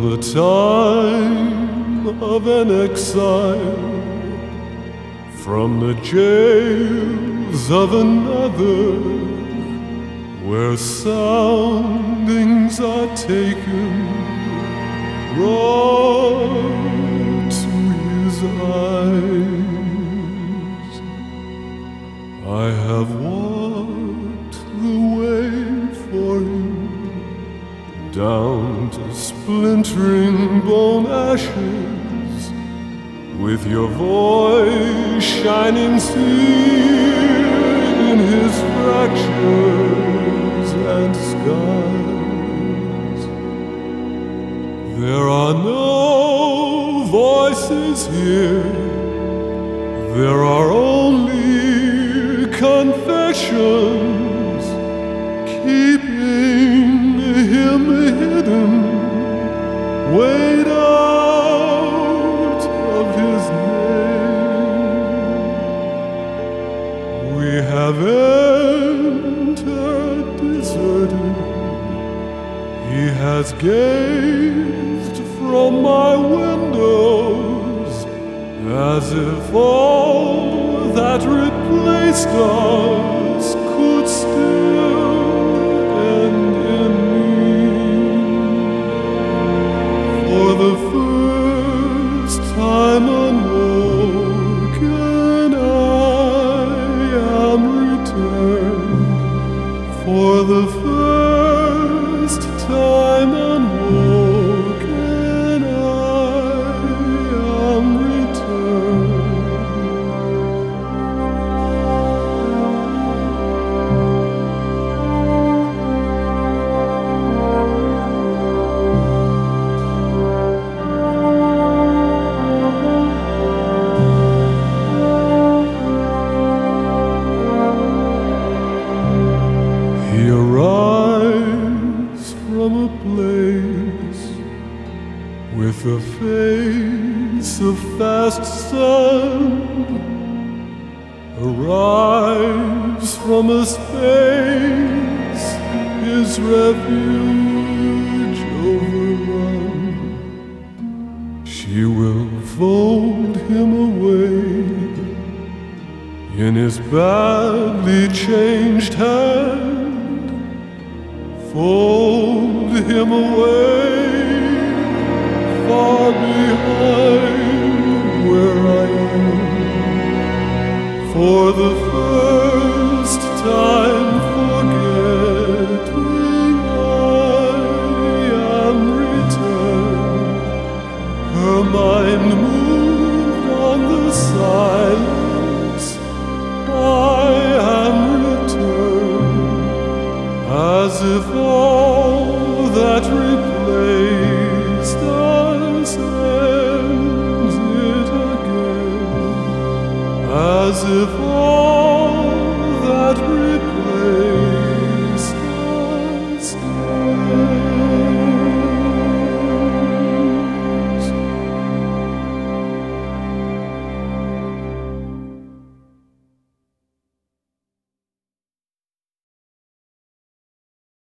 the time of an exile from the jails of another, where soundings are taken, brought to his eyes. I have walked the way for him, down to splintering bone ashes, with your voice shining sear in his fractures and scars. There are no voices here, there are only confessions, keeping him hidden, weighed out of his name. We have entered deserted. He has gazed from my windows, as if all that replaced us could still end in me. For the first time unwoken, I am returned. For the first time unwoken, I am returned. He arrives from a place with a face of fast sun, arrives from a space his refuge overrun. She will fold him away in his badly changed hand, fold him away